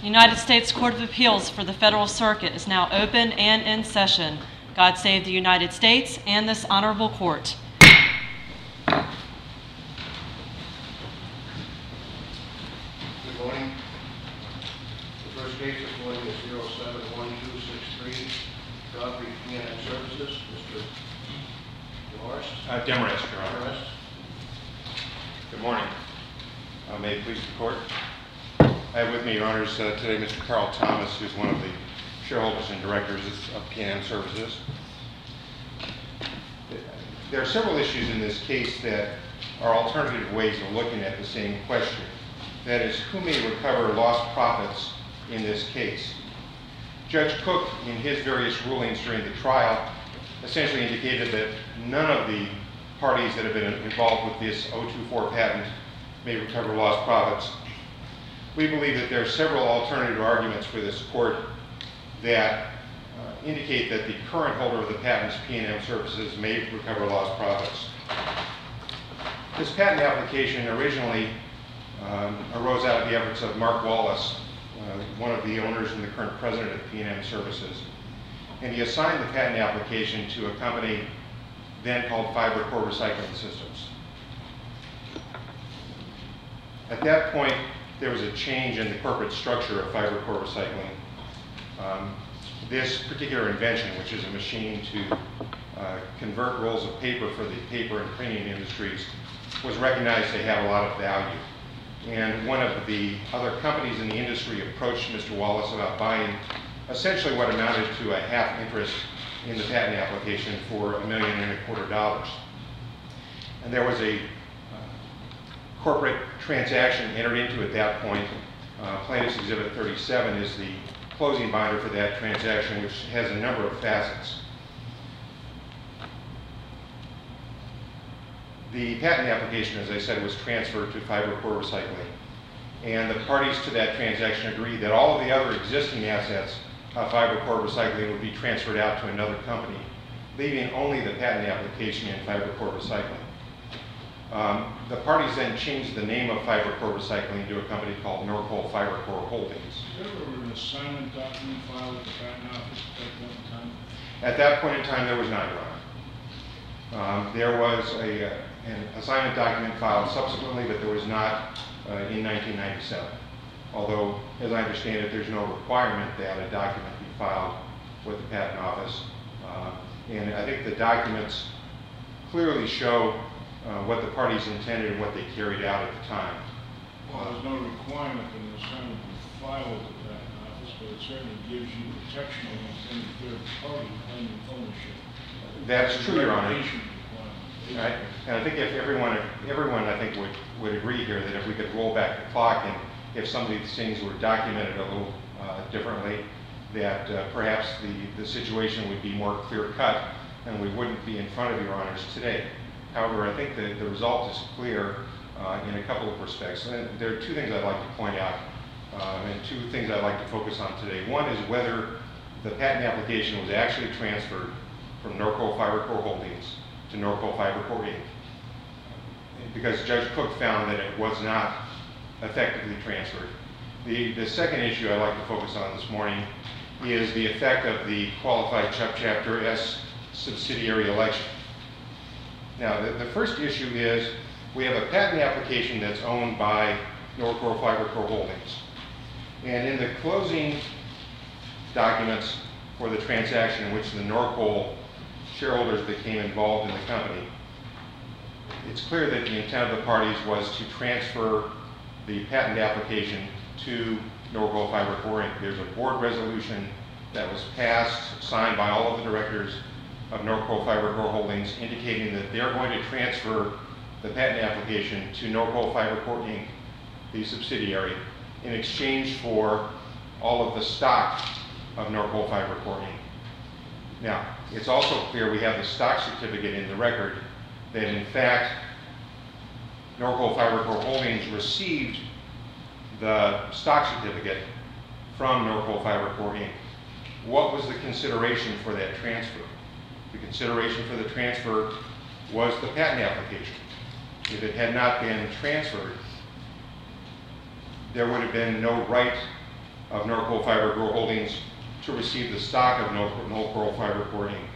United States Court of Appeals for the Federal Circuit is now open and in session. God save the United States and this honorable court. Good morning. The first case this morning is 071263, Godfrey P&M Services. Mr. Demarest? Demarest, Your Honor. Demarest. Good morning. May it please the court. I have with me, Your Honors, today Mr. Carl Thomas, who's one of the shareholders and directors of P&M Services. There are several issues in this case that are alternative ways of looking at the same question. That is, who may recover lost profits in this case? Judge Cook, in his various rulings during the trial, essentially indicated that none of the parties that have been involved with this 024 patent may recover lost profits. We believe that there are several alternative arguments for this court that indicate that the current holder of the patents, P&M Services, may recover lost profits. This patent application originally arose out of the efforts of Mark Wallace, one of the owners and the current president of P&M Services. And he assigned the patent application to a company then called FiberCore Recycling Systems. At that point, there was a change in the corporate structure of FiberCore Recycling. This particular invention, which is a machine to convert rolls of paper for the paper and printing industries, was recognized to have a lot of value. And one of the other companies in the industry approached Mr. Wallace about buying essentially what amounted to a half interest in the patent application for $1.25 million. And there was a corporate transaction entered into at that point. Plaintiff's Exhibit 37 is the closing binder for that transaction, which has a number of facets. The patent application, as I said, was transferred to FiberCore Recycling, and the parties to that transaction agreed that all of the other existing assets of FiberCore Recycling would be transferred out to another company, leaving only the patent application in FiberCore Recycling. The parties then changed the name of FiberCore Recycling to a company called Norcoal FiberCore Holdings. Was there an assignment document filed with the Patent Office at that point in time? At that point in time, there was not, Your Honor. There was an assignment document filed subsequently, but there was not in 1997. Although, as I understand it, there's no requirement that a document be filed with the Patent Office. And I think the documents clearly show what the parties intended and what they carried out at the time. Well, there's no requirement that an assignment be filed with the Patent Office, but it certainly gives you protection against any third party claiming ownership. That's true, Your Honor. Right. And I think if everyone I think would agree here that if we could roll back the clock and if some of these things were documented a little differently, that perhaps the situation would be more clear-cut and we wouldn't be in front of Your Honors today. However, I think the result is clear in a couple of respects. And there are two things I'd like to point out and two things I'd like to focus on today. One is whether the patent application was actually transferred from Norcoal FiberCore Holdings to Norcoal FiberCore Inc. Because Judge Cook found that it was not effectively transferred. The second issue I'd like to focus on this morning is the effect of the qualified Chapter S subsidiary election. Now, the first issue is we have a patent application that's owned by Norcoal FiberCore Holdings. And in the closing documents for the transaction in which the Norcoal shareholders became involved in the company, it's clear that the intent of the parties was to transfer the patent application to Norcoal FiberCore Inc. There's a board resolution that was passed, signed by all of the directors of Norcoal FiberCore Holdings, indicating that they're going to transfer the patent application to Norcoal FiberCore Inc., the subsidiary, in exchange for all of the stock of Norcoal FiberCore Inc. Now, it's also clear we have the stock certificate in the record that, in fact, Norcoal FiberCore Holdings received the stock certificate from Norcoal FiberCore Inc. What was the consideration for that transfer? The consideration for the transfer was the patent application. If it had not been transferred, there would have been no right of Norcoal Fiber Corp Holdings to receive the stock of Norcoal Fiber Corp Inc.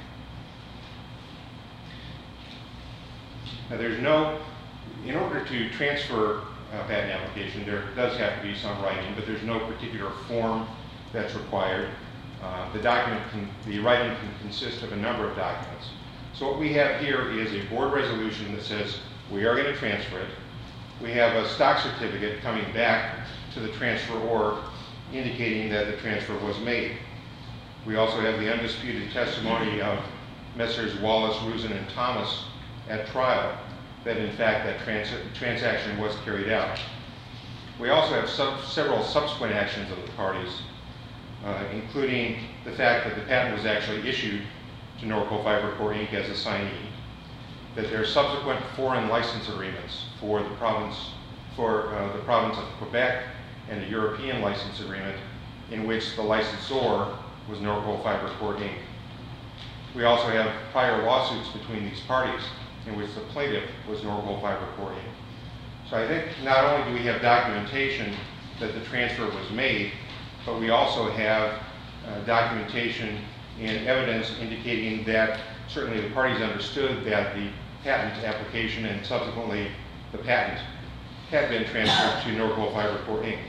Now, in order to transfer a patent application, there does have to be some writing, but there's no particular form that's required. The writing can consist of a number of documents. So what we have here is a board resolution that says we are going to transfer it. We have a stock certificate coming back to the transferor indicating that the transfer was made. We also have the undisputed testimony of Messrs. Wallace, Rusin, and Thomas at trial that in fact that transaction was carried out. We also have several subsequent actions of the parties, including the fact that the patent was actually issued to Norcoal Fiber Corp Inc. as a signee, that there are subsequent foreign license agreements for the province of Quebec and a European license agreement in which the licensor was Norcoal Fiber Corp Inc. We also have prior lawsuits between these parties in which the plaintiff was Norcoal Fiber Corp Inc. So I think not only do we have documentation that the transfer was made, but we also have documentation and evidence indicating that certainly the parties understood that the patent application and subsequently the patent had been transferred to Norcoal Fiber Corp Inc.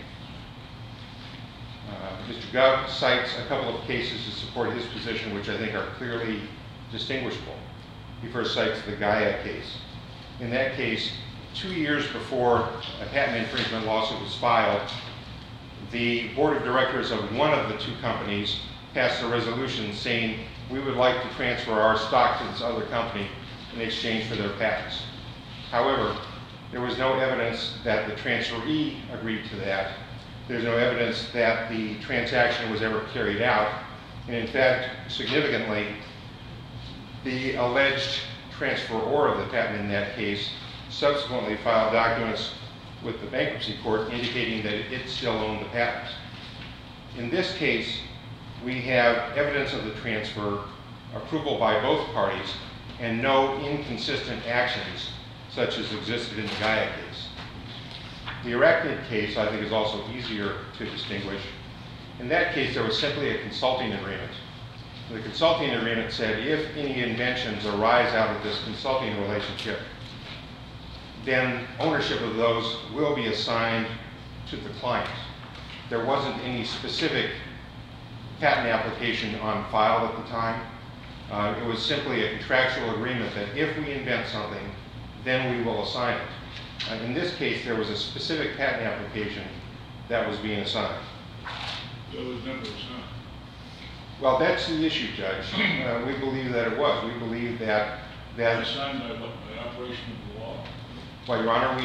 Mr. Gov cites a couple of cases to support his position, which I think are clearly distinguishable. He first cites the Gaia case. In that case, 2 years before a patent infringement lawsuit was filed, the board of directors of one of the two companies passed a resolution saying we would like to transfer our stock to this other company in exchange for their patents. However, there was no evidence that the transferee agreed to that. There's no evidence that the transaction was ever carried out. And in fact, significantly, the alleged transferor of the patent in that case subsequently filed documents with the bankruptcy court indicating that it still owned the patent. In this case, we have evidence of the transfer, approval by both parties, and no inconsistent actions such as existed in the Gaia case. The Arachnid case, I think, is also easier to distinguish. In that case, there was simply a consulting agreement. The consulting agreement said if any inventions arise out of this consulting relationship, then ownership of those will be assigned to the client. There wasn't any specific patent application on file at the time. It was simply a contractual agreement that if we invent something, then we will assign it. In this case, there was a specific patent application that was being assigned. It was never assigned. Well, that's the issue, Judge. We believe that it was. We believe that Assigned by what? By operation of the law? Well, Your Honor,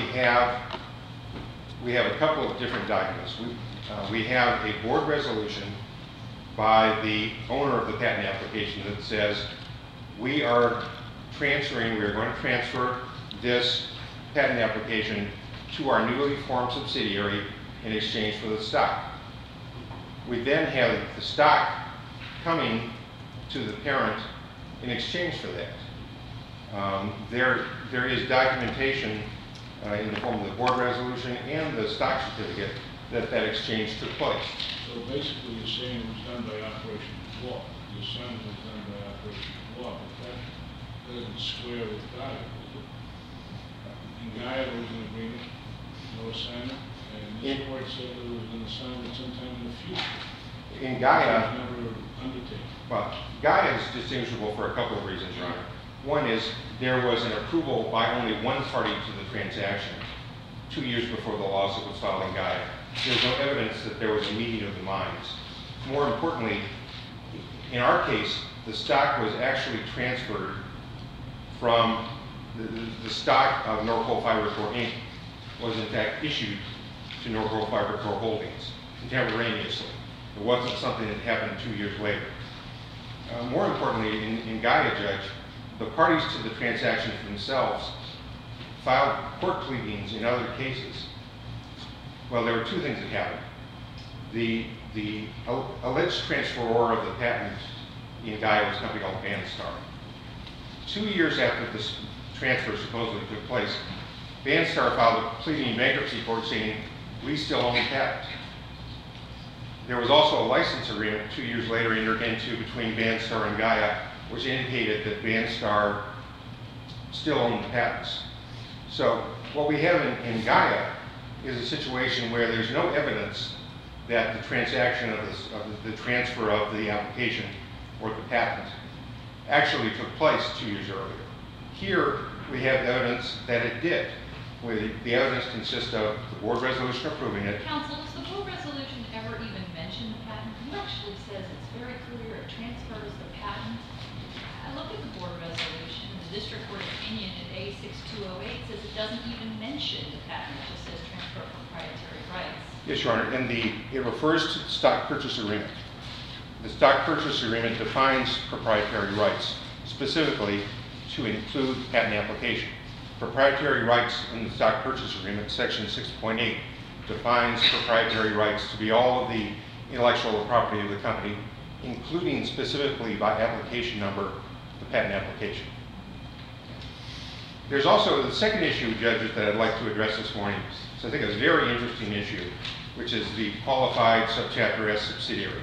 we have a couple of different documents. We have a board resolution by the owner of the patent application that says we are going to transfer this patent application to our newly formed subsidiary in exchange for the stock. We then have the stock coming to the parent in exchange for that. There is documentation in the form of the board resolution and the stock certificate that exchange took place. So basically you're saying it was done by operation of law. The assignment was done by operation of law, but that doesn't square with Gaia, does it? In Gaia there was an agreement, no assignment, and this court said there was an assignment sometime in the future. In Gaia, It was never undertaken. well, Gaia is distinguishable for a couple of reasons, Your Honor. One is there was an approval by only one party to the transaction 2 years before the lawsuit was filed in Gaia. There's no evidence that there was a meeting of the minds. More importantly, in our case, the stock was actually transferred from the stock of Norcoal Fiber Corp Inc. was in fact issued to Norcoal Fiber Corp Holdings contemporaneously. It wasn't something that happened 2 years later. More importantly, in Gaia, Judge, the parties to the transaction themselves filed court pleadings in other cases. Well, there were two things that happened. The alleged transferor of the patent in Gaia was a company called Vanstar. 2 years after this transfer supposedly took place, Vanstar filed a pleading in bankruptcy court saying, we still own the patent. There was also a license agreement 2 years later entered into between Vanstar and Gaia, which indicated that Vanstar still owned the patents. So what we have in Gaia is a situation where there's no evidence that the transaction of the transfer of the application or the patent actually took place 2 years earlier. Here we have evidence that it did. The evidence consists of the board resolution approving it. Counsel, does the board resolution ever even mention the patent? It actually says it's very clear it transfers the patent. I look at the board resolution, the district court opinion in A6208 says it doesn't even mention the patent. It just says transfer of proprietary rights. Yes, Your Honor, and it refers to the stock purchase agreement. The stock purchase agreement defines proprietary rights, specifically to include patent application. Proprietary rights in the stock purchase agreement, section 6.8, defines proprietary rights to be all of the intellectual property of the company, including specifically by application number, the patent application. There's also the second issue, judges, that I'd like to address this morning. So I think it's a very interesting issue, which is the qualified subchapter S subsidiary.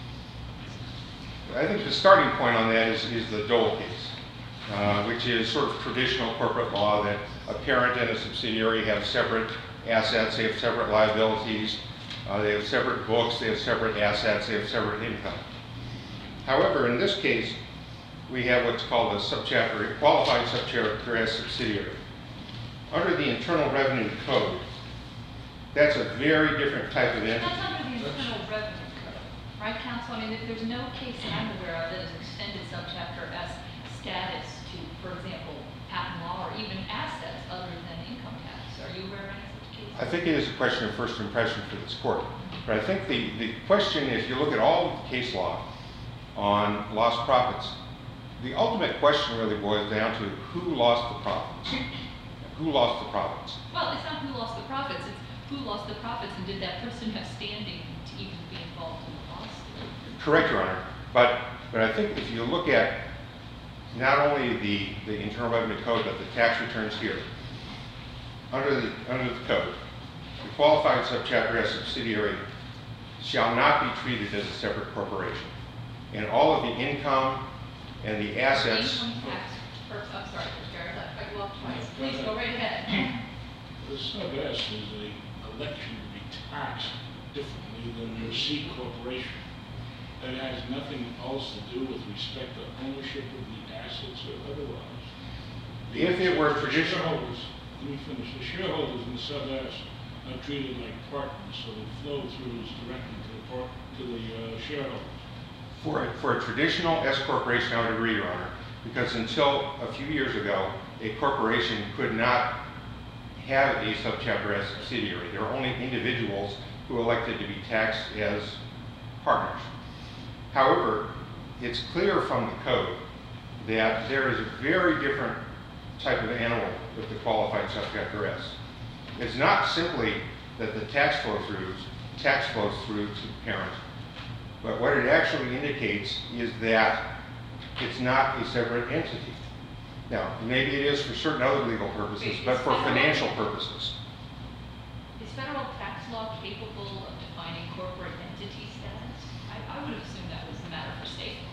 I think the starting point on that is the Dole case, which is sort of traditional corporate law that a parent and a subsidiary have separate assets, they have separate liabilities, they have separate books, they have separate assets, they have separate income. However, in this case, we have what's called a qualified subchapter S subsidiary. Under the Internal Revenue Code, that's a very different type of entity. That's under the Internal Revenue Code, right, counsel? I mean, there's no case that I'm aware of that has extended subchapter S status to, for example, patent law or even assets other than income tax. Are you aware of any such cases? I think it is a question of first impression for this court. But I think the question, if you look at all of the case law on lost profits, the ultimate question really boils down to who lost the profits. Who lost the profits? Well, it's not who lost the profits, it's who lost the profits and did that person have standing to even be involved in the lawsuit? Correct, Your Honor. But I think if you look at not only the Internal Revenue Code, but the tax returns here, under the code, the qualified subchapter S subsidiary shall not be treated as a separate corporation. And all of the income and the assets. Income tax, I'm sorry, Mr. Garrett, I cut you off twice. Please go right ahead. The sub S is an election to be taxed differently than your C corporation. That has nothing else to do with respect to ownership of the assets or otherwise. If it were traditional. Shareholders, let me finish. The shareholders in sub S are treated like partners, so the flow through is directly to the shareholders. For a traditional S corporation, I would agree, Your Honor, because until a few years ago, a corporation could not have a subchapter S subsidiary. There are only individuals who elected to be taxed as partners. However, it's clear from the code that there is a very different type of animal with the qualified subchapter S. It's not simply that the tax flows through to the parent, but what it actually indicates is that it's not a separate entity. Now, maybe it is for certain other legal purposes, but for financial purposes. Is federal tax law capable of defining corporate entity status? I would assume that was a matter for state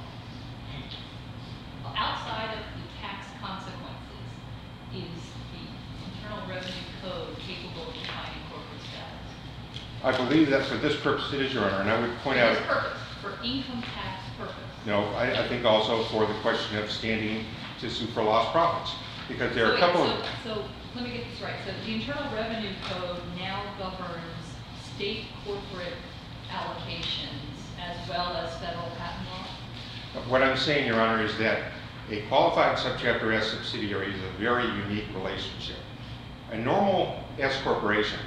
law. Outside of the tax consequences, is the Internal Revenue Code capable of defining corporate status? I believe that for this purpose it is, Your Honor, and I would point out. For this purpose, for income tax purpose. No, I think also for the question of standing to sue for lost profits, because there are a couple of. So let me get this right. So the Internal Revenue Code now governs state corporate allocations as well as federal patent law? What I'm saying, Your Honor, is that a qualified subchapter S subsidiary is a very unique relationship. A normal S corporation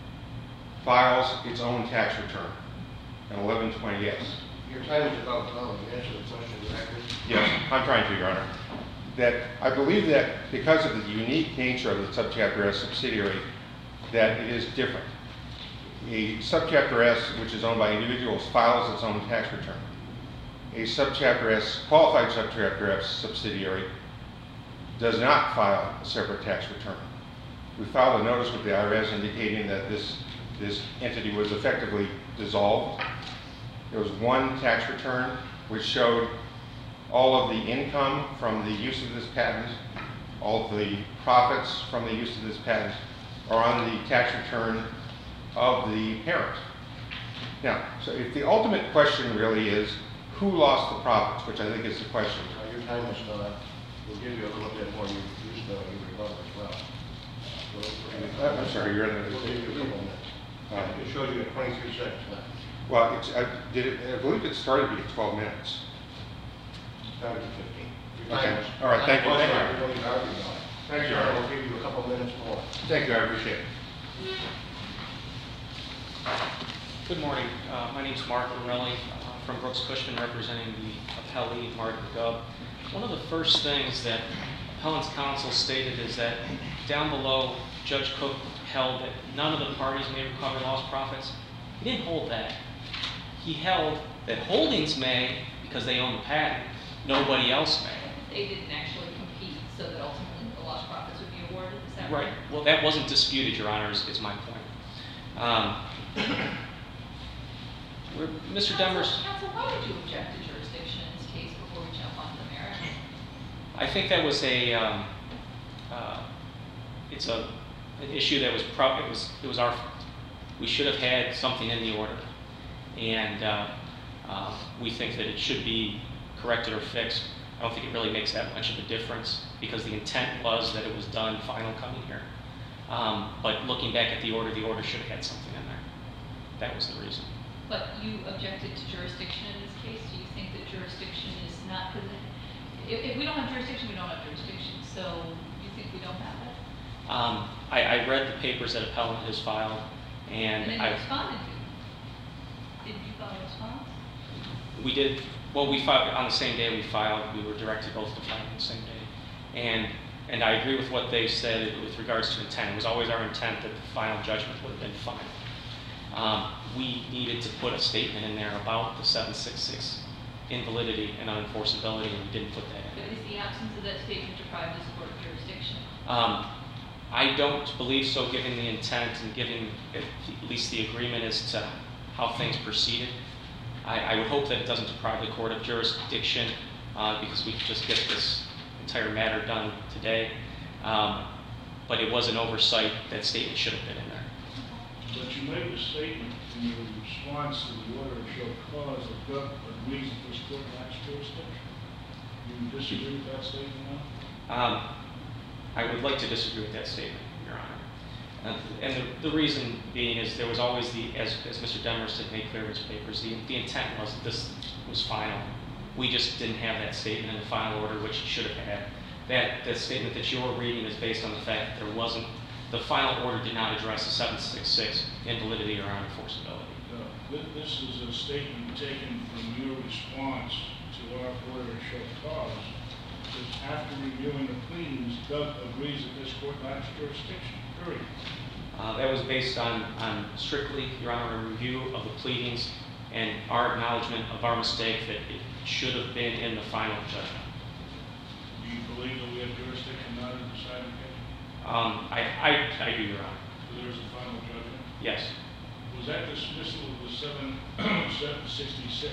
files its own tax return, an 1120S. Your time is about up. Answer the question directly. Yes, I'm trying to, Your Honor. That I believe that because of the unique nature of the subchapter S subsidiary, that it is different. A subchapter S, which is owned by individuals, files its own tax return. A subchapter S, qualified subchapter S subsidiary, does not file a separate tax return. We filed a notice with the IRS indicating that this entity was effectively dissolved, There was one tax return which showed all of the income from the use of this patent, all of the profits from the use of this patent are on the tax return of the parent. Now, so if the ultimate question really is who lost the profits, which I think is the question. Your time is done. We'll give you a little bit more. You used your rebuttal as well. I'm sorry, you're in the... We'll give you a couple minutes. It shows you at 23 seconds left. Well, I believe it started being 12 minutes. Started at 15. Your Okay. time is- All right, thank you. Well, Thank you. sorry, we don't argue about it. Thank you. We'll give you a couple minutes more. Thank you, I appreciate it. Good morning. My name is Mark Morelli from Brooks Cushman, representing the appellee, Martin Gubb. One of the first things that appellant's counsel stated is that down below, Judge Cook held that none of the parties may recover lost profits. He didn't hold that. He held that holdings may, because they own the patent, nobody else may. They didn't actually compete, so that ultimately the lost profits would be awarded, is that right? Right. Well, that wasn't disputed, Your Honor, is my point. Mr. Demers. Counsel, why would you object to jurisdiction in this case before we jump onto the merits? I think that was it's an issue that was it was our fault. We should have had something in the order, and we think that it should be corrected or fixed. I don't think it really makes that much of a difference because the intent was that it was done final coming here. But looking back at the order should have had something in there. That was the reason. But you objected to jurisdiction in this case. Do you think that jurisdiction is not, if we don't have jurisdiction, we don't have jurisdiction. So you think we don't have it? I read the papers that appellant has filed, And then you responded to. Did you file a response? We did. Well, we filed on the same day we filed. We were directed both to file on the same day. And I agree with what they said with regards to intent. It was always our intent that the final judgment would have been final. We needed to put a statement in there about the 766 invalidity and unenforceability, and we didn't put that in. But is the absence of that statement deprived this court of jurisdiction? I don't believe so, given the intent and given at least the agreement as to how things proceeded. I would hope that it doesn't deprive the court of jurisdiction because we could just get this entire matter done today. But it was an oversight. That statement should have been in there. But you made a statement in your response to the order of show cause that Gubb agrees that this court lacks jurisdiction. Do you disagree with that statement now? I would like to disagree with that statement, Your Honor. And the reason being is there was always as Mr. Demers had made clear in his papers, the intent was that this was final. We just didn't have that statement in the final order, which it should have had. That statement that you're reading is based on the fact that there wasn't, the final order did not address the 766 invalidity or unenforceability. This is a statement taken from your response to our order of show cause. Because after reviewing the pleadings, Gubb agrees that this court lacks jurisdiction, period. That was based on strictly, Your Honor, a review of the pleadings and our acknowledgement of our mistake that it should have been in the final judgment. Do you believe that we have jurisdiction not in the deciding case? I do, Your Honor. So there's a final judgment? Yes. Was that dismissal of the 766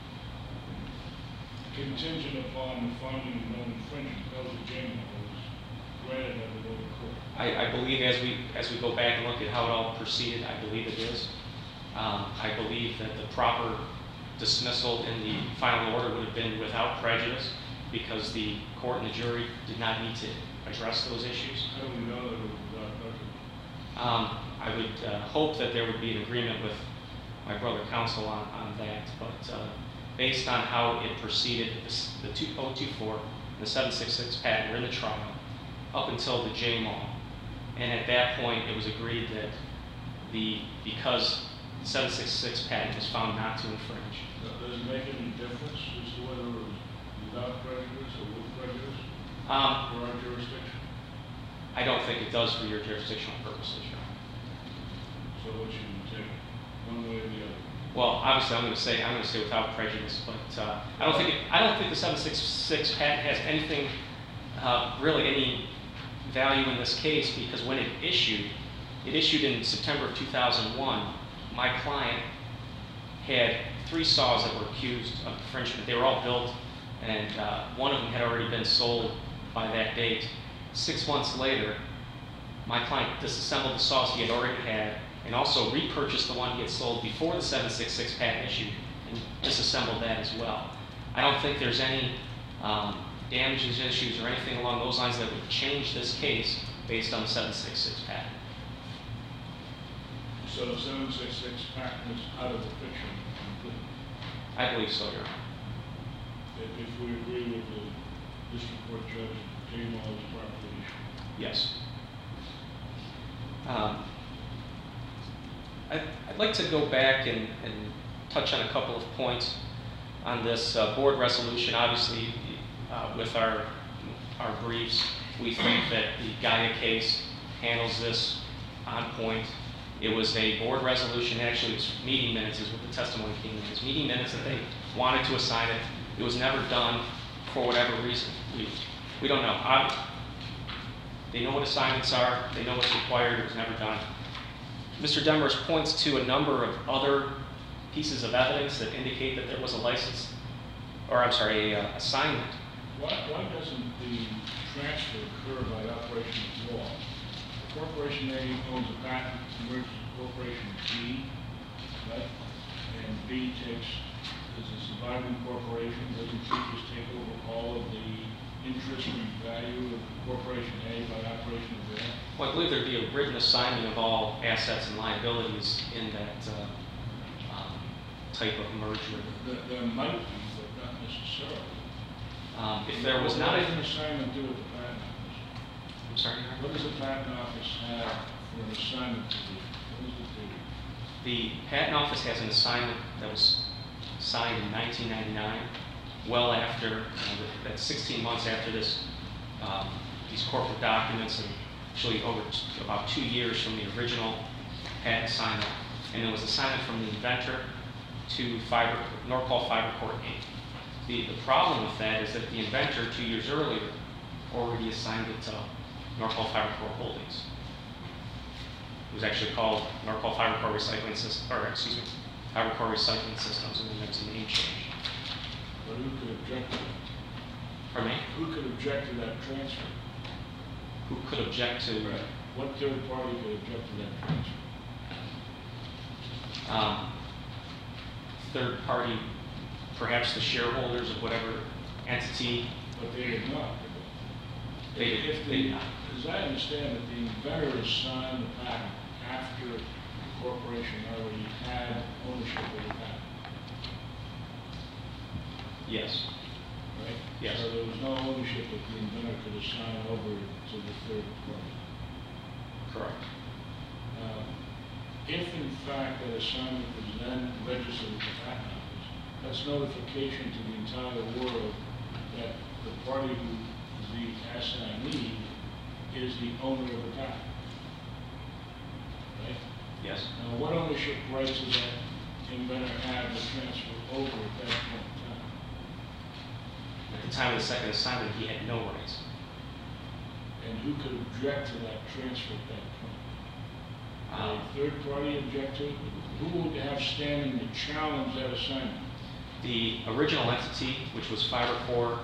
contingent upon the finding of no infringement? That was a genuine, it was granted by the lower court. I believe as we go back and look at how it all proceeded, I believe it is. I believe that the proper dismissal in the final order would have been without prejudice because the court and the jury did not need to address those issues. How do we know that it was without prejudice? I would hope that there would be an agreement with my brother counsel on that, but based on how it proceeded, the 2024 and the 766 patent were in the trial up until the J-Mall. And at that point, it was agreed that because the 766 patent was found not to infringe. Does it make any difference as to whether it was without prejudice or with prejudice for our jurisdiction? I don't think it does for your jurisdictional purposes, Your Honor. So what should we take, one way or the other? Well, obviously, I'm going to say without prejudice, but I don't think the 766 patent has anything, really any value in this case because when it issued in September of 2001. My client had 3 saws that were accused of infringement. They were all built, and one of them had already been sold by that date. 6 months later, my client disassembled the saws he had already had and also repurchased the one he had sold before the 766 patent issued and disassembled that as well. I don't think there's any damages issues or anything along those lines that would change this case based on the 766 patent. So the 766 patent is out of the picture completely? I believe so, Your Honor. If we agree with the district court judge, J-Law is properly issued? Yes. I'd like to go back and touch on a couple of points on this board resolution. Obviously, with our briefs, we think that the Gaia case handles this on point. It was a board resolution. Actually, it was meeting minutes is what the testimony came in. It was meeting minutes that they wanted to assign it. It was never done for whatever reason. We don't know. They know what assignments are. They know what's required. It was never done. Mr. Demers points to a number of other pieces of evidence that indicate that there was a license, or I'm sorry, a assignment. Why doesn't the transfer occur by operation of law? Corporation A owns a patent, merges with Corporation B, right? And B is a surviving corporation, doesn't she just take over all of the interest and value of Corporation A by operation of law? Well, I believe there'd be a written assignment of all assets and liabilities in that type of merger. There might be, but not necessarily. If there was not What does an assignment do with the patent office? I'm sorry, Your Honor? What does the patent office have for an assignment to do? What does it do? The Patent Office has an assignment that was signed in 1999, well after, that's 16 months after this, these corporate documents, and actually over about 2 years from the original patent assignment. And it was assignment from the inventor to Norcol FiberCorp Inc. The problem with that is that the inventor 2 years earlier already assigned it to Norcol FiberCorp Holdings. It was actually called Norcol FiberCorp Recycling Systems, or excuse me, FiberCorp Recycling Systems, and then there was a name change. But who could object to that? Pardon me? Who could object to that transfer? Who could object to? What third party could object to that transfer? Third party, perhaps the shareholders of whatever entity. But they did not. They did not. As I understand it, the inventor assigned the patent after the corporation already had ownership of the patent. Yes. Right? Yes. So there was no ownership that the inventor could assign over to the third party. Correct. If in fact that assignment was then registered with the patent office, that's notification to the entire world that the party who is the assignee is the owner of the patent. Right? Yes. Now, what ownership rights does that inventor have to transfer over at that point in time? At the time of the second assignment, he had no rights. And who could object to that transfer at that point? A third party object to it? Who would have standing to challenge that assignment? The original entity, which was FiberCorp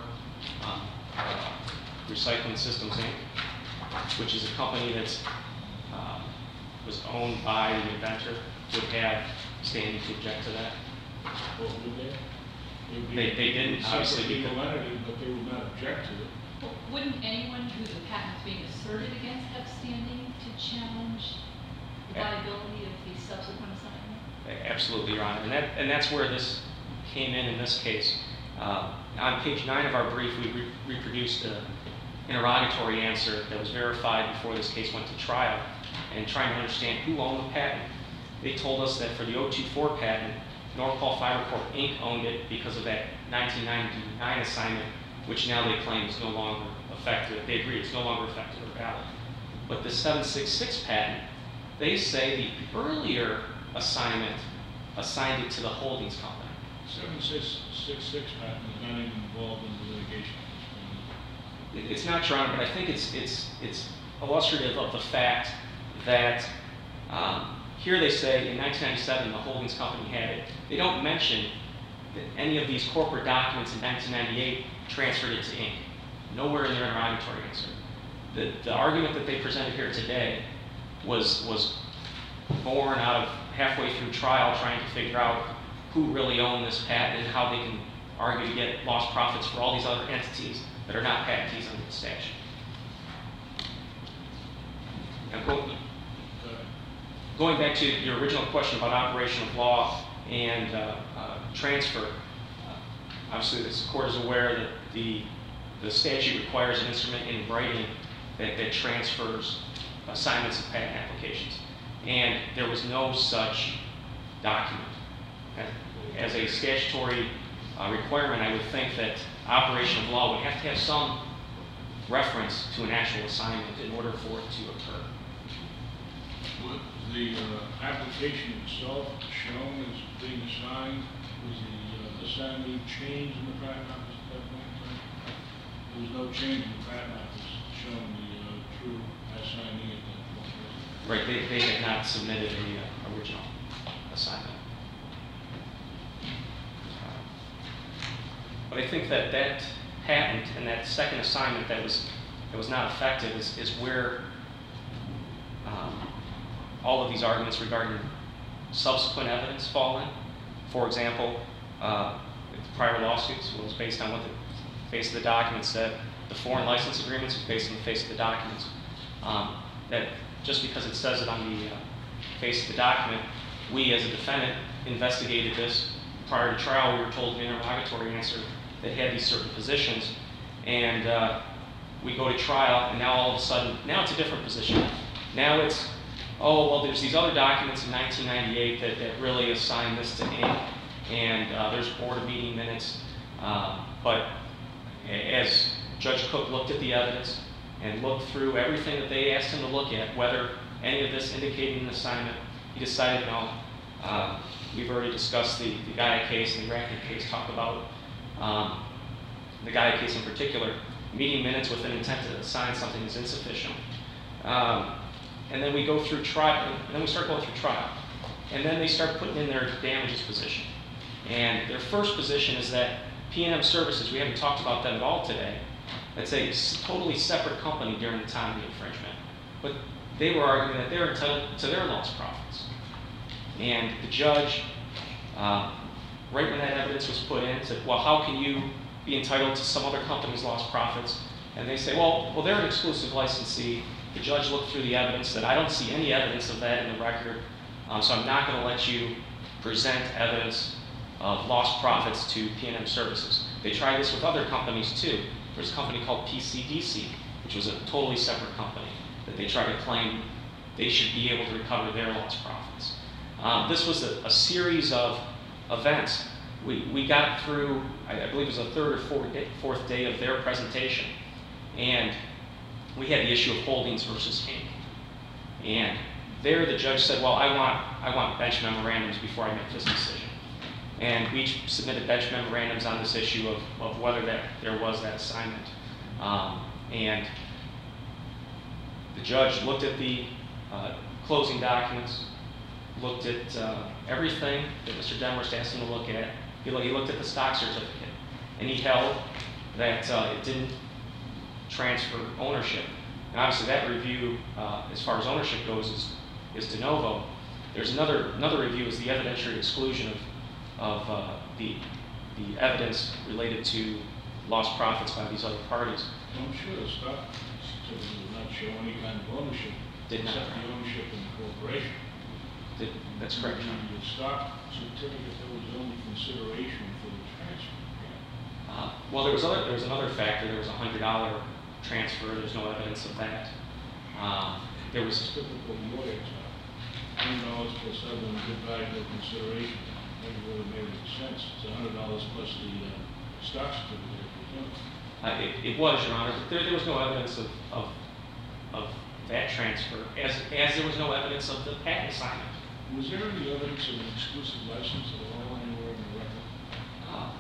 Recycling Systems Inc., which is a company that was owned by the inventor, would have standing to object to that. Or would they? They didn't, obviously, Separate because legal entity, but they would not object to it. Well, wouldn't anyone who the patent is being asserted against have standing to challenge the viability of the subsequent assignment? Absolutely, Your Honor. And that's where this came in this case. On page 9 of our brief, we reproduced an interrogatory answer that was verified before this case went to trial, and trying to understand who owned the patent. They told us that for the 024 patent, Norcol FiberCorp Inc. owned it because of that 1999 assignment, which now they claim is no longer effective. They agree it's no longer effective or valid. But the 766 patent, they say the earlier assignment assigned it to the holdings company. 7666 patent is not even involved in the litigation. It's not, Your Honor, but I think it's illustrative of the fact that Here they say in 1997 the holdings company had it. They don't mention that any of these corporate documents in 1998 transferred it to Inc. Nowhere in their interrogatory answer. The argument that they presented here today was born out of halfway through trial trying to figure out who really owned this patent and how they can argue to get lost profits for all these other entities that are not patentees under the statute. Now, going back to your original question about operation of law and transfer, obviously this court is aware that the statute requires an instrument in writing that transfers assignments of patent applications. And there was no such document. As a statutory requirement, I would think that operation of law would have to have some reference to an actual assignment in order for it to occur. Was the application itself shown as being assigned? Was the assignment changed in the patent office at that point in time? There was no change in the patent office showing the true assignee at that point. Right, they had not submitted the original assignment. But I think that patent and that second assignment that was not effective is where all of these arguments regarding subsequent evidence fall in. For example, the prior lawsuits was based on what the face of the document said. The foreign license agreements was based on the face of the documents. That just because it says it on the face of the document, we as a defendant investigated this. Prior to trial, we were told in an interrogatory answer that had these certain positions, and we go to trial, and now all of a sudden, now it's a different position. Now it's, oh, well, there's these other documents in 1998 that really assign this to Inc., and there's board meeting minutes, but as Judge Cook looked at the evidence and looked through everything that they asked him to look at, whether any of this indicated an assignment, he decided, no, we've already discussed the Gaia case and the Rankin case, talk about the Gaia case in particular, meeting minutes with an intent to assign something is insufficient. And then we go through trial, and then we start going through trial. And then they start putting in their damages position. And their first position is that P&M Services, we haven't talked about that at all today, it's a totally separate company during the time of the infringement. But they were arguing that they're entitled to their lost profits. And the judge, right when that evidence was put in, said, well, how can you be entitled to some other company's lost profits? And they say, well, they're an exclusive licensee. The judge looked through the evidence, said, I don't see any evidence of that in the record, so I'm not going to let you present evidence of lost profits to P&M Services. They tried this with other companies too. There's a company called PCDC, which was a totally separate company, that they tried to claim they should be able to recover their lost profits. This was a series of events. We got through, I believe it was the third or fourth day of their presentation, and we had the issue of holdings versus Inc. And there the judge said, well, I want bench memorandums before I make this decision. And we submitted bench memorandums on this issue of whether there was that assignment. And the judge looked at the closing documents, looked at everything that Mr. Demarest asked him to look at. He looked at the stock certificate, and he held that it didn't transfer ownership. And obviously that review, as far as ownership goes, is de novo. There's another review is the evidentiary exclusion of the evidence related to lost profits by these other parties. I'm sure the stock certificate did not show any kind of ownership. Did not. Except the ownership in the corporation. That's correct. The stock certificate, there was only consideration for the transfer. Well, there was another factor. There was a $100 transfer. There's no evidence of that. There was typical lawyer talk. $100 plus other good value consideration. Never really made any sense. It's $100 plus the stock certificate. It was, Your Honor, but there was no evidence of that transfer, as there was no evidence of the patent assignment. Was there any evidence of an exclusive license at all anywhere in the record?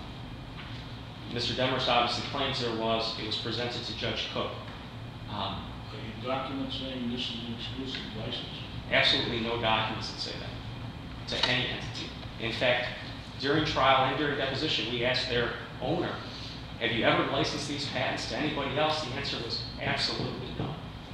Mr. Demarest obviously claims there was. It was presented to Judge Cook. Are you document saying this is an exclusive license? Absolutely no documents that say that to any entity. In fact, during trial and during deposition, we asked their owner, have you ever licensed these patents to anybody else? The answer was absolutely no.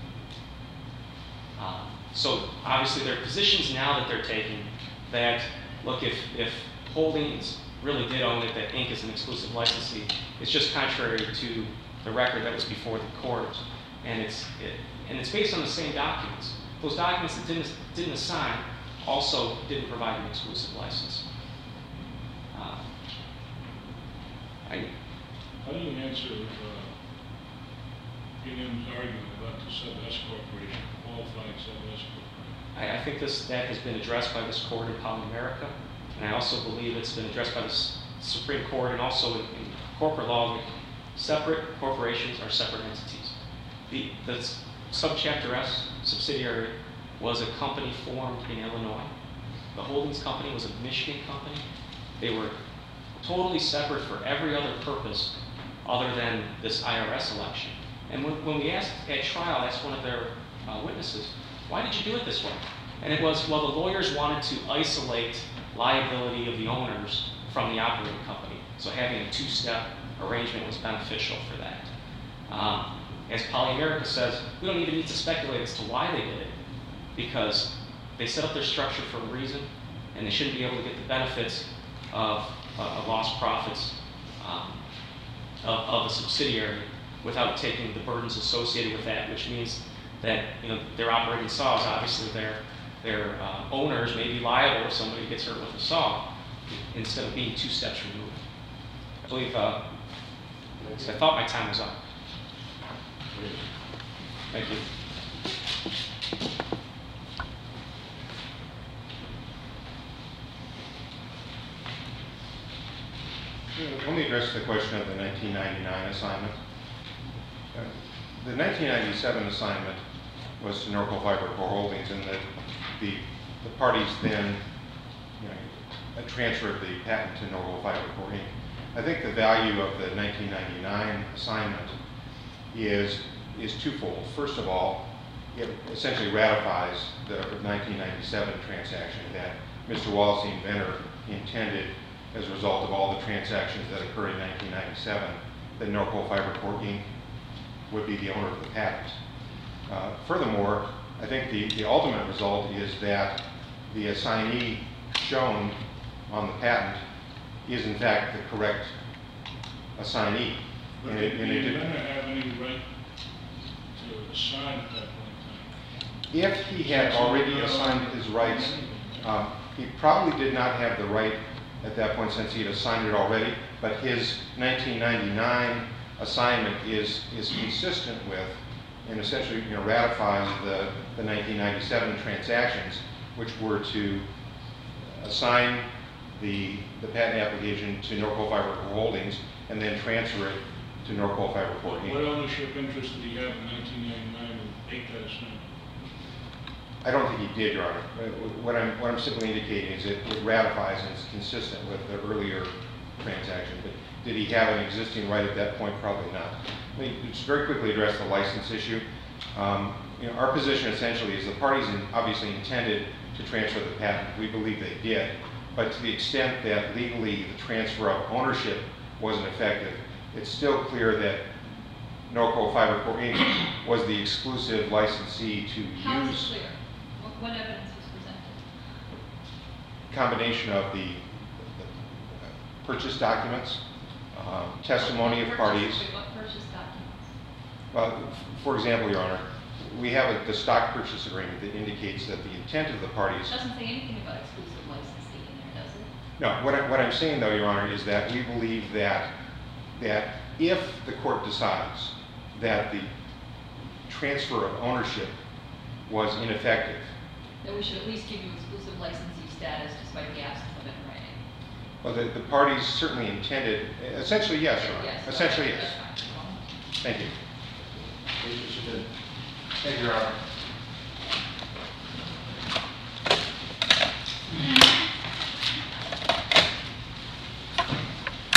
So obviously there are positions now that they're taking that, look, if Holdings really did own it, that Inc. is an exclusive licensee, it's just contrary to the record that was before the court. And it's based on the same documents. Those documents that didn't assign also didn't provide an exclusive license. How do you answer Gingham's argument about the sub-S corporation, qualifying sub-S corporation? I think that has been addressed by this court in Poly-America, and I also believe it's been addressed by the Supreme Court and also in corporate law. That separate corporations are separate entities. The subchapter S subsidiary was a company formed in Illinois. The Holdings company was a Michigan company. They were totally separate for every other purpose other than this IRS election. And when we asked at trial, asked one of their witnesses, why did you do it this way? And it was, well, the lawyers wanted to isolate liability of the owners from the operating company. So having a two-step arrangement was beneficial for that. As Poly-America says, we don't even need to speculate as to why they did it, because they set up their structure for a reason, and they shouldn't be able to get the benefits of lost profits of a subsidiary without taking the burdens associated with that, which means that their operating saws, obviously their owners may be liable if somebody gets hurt with a saw instead of being 2 steps removed. I believe, I thought my time was up. Thank you. Let me address the question of the 1999 assignment. The 1997 assignment was to Norco Fiber Core Holdings, and the parties then transferred the patent to Norco Fiber Core Inc. I think the value of the 1999 assignment is twofold. First of all, it essentially ratifies the 1997 transaction that Mr. Wallace, the inventor, intended as a result of all the transactions that occurred in 1997, that Norco Fiber Core Inc. would be the owner of the patent. Furthermore, I think the ultimate result is that the assignee shown on the patent is in fact the correct assignee. But did the inventor have any right to assign at that point in time? If he had already assigned his rights, he probably did not have the right at that point since he had assigned it already, but his 1999 assignment is consistent with and essentially ratifies the 1997 transactions, which were to assign the patent application to Norco Fiber Core Holdings and then transfer it to Norco Fiber Core Inc. What ownership interest did he have in 1999 and make that assignment? I don't think he did, Your Honor. What I'm simply indicating is it ratifies and is consistent with the earlier transaction. But did he have an existing right at that point? Probably not. Let me just very quickly address the license issue. Our position essentially is the parties obviously intended to transfer the patent. We believe they did. But to the extent that legally the transfer of ownership wasn't effective, it's still clear that Norco Fiber Core Inc. was the exclusive licensee to How is use. it clear? What evidence was presented? Combination of the purchase documents, testimony of parties. What purchase documents? Well, for example, Your Honor, we have the stock purchase agreement that indicates that the intent of the parties. It doesn't say anything about exclusive licensing in there, does it? No, what I'm saying though, Your Honor, is that we believe that if the court decides that the transfer of ownership was ineffective, That we should at least give you exclusive licensee status despite the absence of it in writing. well, the parties certainly intended, essentially yes, Your Honor. Yes. Essentially Okay, yes. that's fine. Thank you. Case is submitted. Thank you, Your Honor.